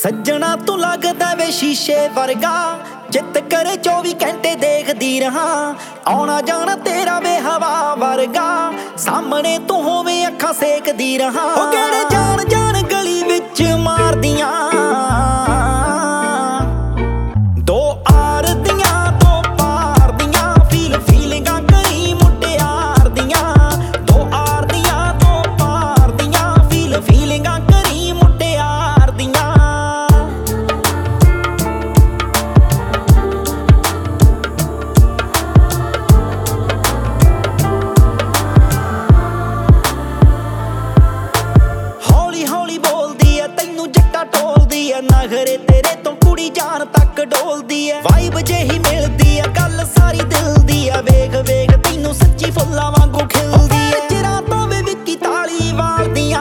ਸੱਜਣਾ ਤੂੰ ਲੱਗਦਾ ਵੇ ਸ਼ੀਸ਼ੇ ਵਰਗਾ, ਜਿੱਤ ਕਰੇ 24 ਘੰਟੇ ਦੇਖਦੀ ਰਹਾ। ਆਉਣਾ ਜਾਣਾ ਤੇਰਾ ਵੇ ਹਵਾ ਵਰਗਾ, ਸਾਹਮਣੇ ਤੂੰ ਹੋਵੇਂ ਅੱਖਾਂ ਸੇਕਦੀ ਰਹਾ। ਉਹ ਕਿਹੜੇ ਜਾਣ ਜਾਣ ਗਲੀ ਵਿੱਚ ਮਾਰਦੀਆਂ, ਦੋ ਆਰ ਦੀਆਂ ਦੋ ਪਾਰ ਦੀਆਂ, ਫੀਲਿੰਗਾਂ ਕਰੀ ਮੁਟਿਆਰ ਦੀਆਂ। ਦੋ ਆਰ ਦੀਆਂ ਦੋ ਪਾਰ ਦੀਆਂ, ਫੀਲਿੰਗਾਂ ਕਰੀ ਮੁਟਿਆਰ ਦੀਆਂ। ਹੌਲੀ ਹੌਲੀ ਬੋਲਦੀ ਐ, ਤੈਨੂੰ ਜੱਟਾ ਟੋਲਦੀ ਐ, ਨਖਰੇ ਤੇਰੇ ਤੋਂ ਕੁੜੀ ਜਾਨ ਤੱਕ ਡੋਲਦੀ ਐ। ਵਾਈਬ ਜਿਹੀ ਮਿਲਦੀ ਐ, ਗੱਲ ਸਾਰੀ ਦਿਲ ਦੀ ਐ, ਵੇਖ ਵੇਖ ਤੈਨੂੰ ਸੱਚੀ ਫੁੱਲਾਂ ਵਾਂਗੂ ਖਿਲਦੀ ਐ। ਚਿਰਾਂ ਤੋਂ ਵੇ ਵਿੱਕੀ ਤਾਲੀ ਵਾਲਦੀਆਂ,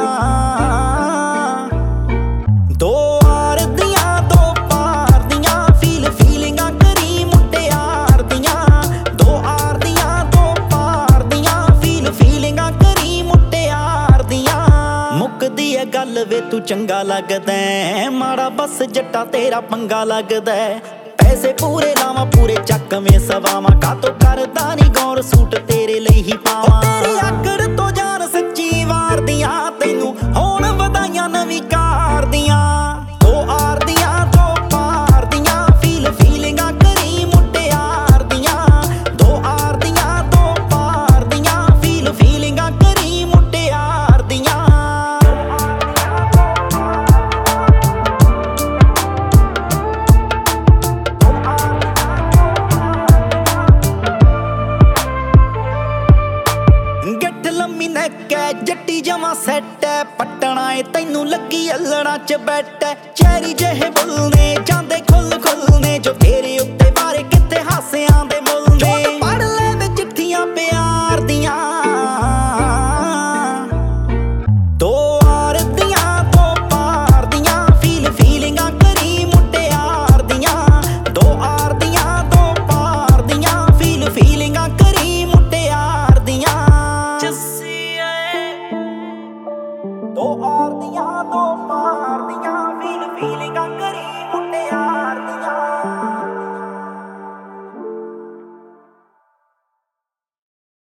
ਦੋ ਆਰ ਦੀਆਂ ਦੋ ਪਾਰ ਦੀਆਂ, ਫੀਲਿੰਗਾਂ ਕਰੀ ਮੁਟਿਆਰ ਦੀਆਂ। ਦੋ ਆਰ ਦੀਆਂ ਦੋ ਪਾਰ ਦੀਆਂ, ਫੀਲਿੰਗਾਂ ਕਰੀ ਮੁਟਿਆਰ ਦੀਆਂ। ਮੁੱਕਦੀ ਐ ਗੱਲ ਵੇ ਤੂੰ ਚੰਗਾ ਲੱਗਦਾ, ਮਾੜਾ ਬਸ ਜੱਟਾ ਤੇਰਾ ਪੰਗਾ ਲੱਗਦਾ। ਪੈਸੇ ਪੂਰੇ ਲਾਵਾਂ ਪੂਰੇ ਚੱਕਵੇਂ ਸਵਾਵਾਂ, ਕਾਤੋਂ ਕਰਦਾ ਨੀ ਗੌਰ ਸੂਟ ਤੇਰੇ ਲਈ ਹੀ ਪਾਵਾਂ। ਤੇਰੀ ਆਕੜ ਤੋਂ ਜਾਨ ਸੱਚੀ ਵਾਰਦੀਆਂ, ਤੈਨੂੰ ਹੋਣ ਵਧਾਈਆਂ ਨਵੀਂ ਕਾਰ ਦੀਆਂ। ਦੋ ਆਰ ਦੀਆਂ ਦੋ ਪਾਰ ਦੀਆਂ, ਫੀਲਿੰਗਾਂ ਕਰੀ ਮੁਟਿਆਰ ਦੀਆਂ। ਦੋ ਆਰ ਦੀਆਂ ਦੋ ਪਾਰ ਦੀਆਂ, ਫੀਲਿੰਗਾਂ ਕਰੀ ਮੁਟਿਆਰ ਦੀਆਂ। ਗਿੱਠ ਲੰਮੀ ਨੈਕ ਐ, ਜੱਟੀ ਜਮਾ ਸੈੱਟ ਐ, ਪੱਟਣਾ ਏ ਤੈਨੂੰ ਲੱਗੀ ਅਲੜਾਂ ਚ ਬੈਠ ਐ। ਚੈਰੀ ਜਿਹੇ ਬੁੱਲ ਨੇ ਜਾਂਦੇ ਖੁੱਲ ਖੁੱਲ ਨੇ, ਜੋ ਤੇਰੇ